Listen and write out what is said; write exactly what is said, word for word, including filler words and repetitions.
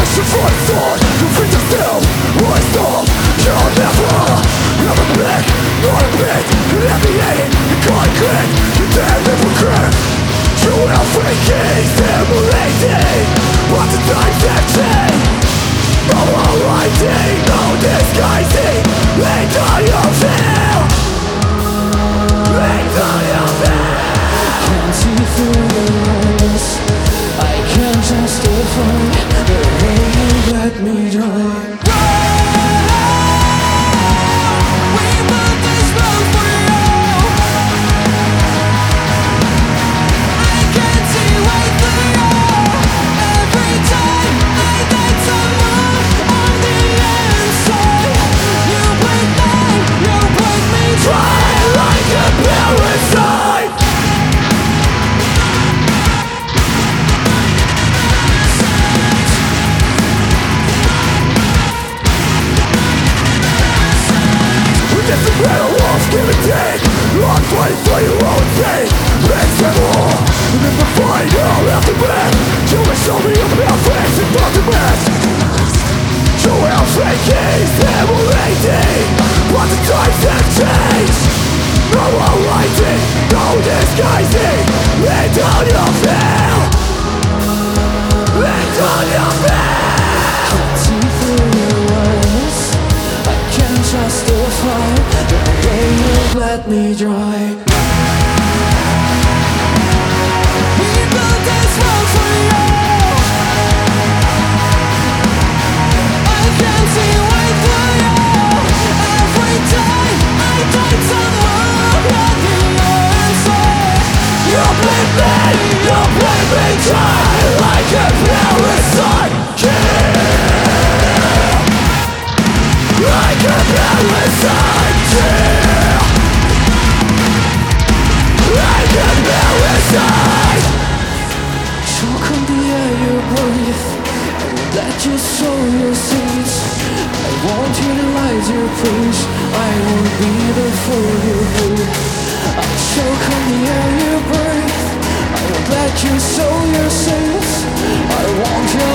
Let me dry. We built this world for you. I can see right through you. Every time I take some more of your inside. You bleed me, you bleed me dry like a parasite. Kill like a parasite. Kill like a parasite. Choke on the air you breathe and let you sow your seeds. I won't utilize your praise, I won't be there for you. I choke on the air you breathe, I won't let you sow your seeds. I won't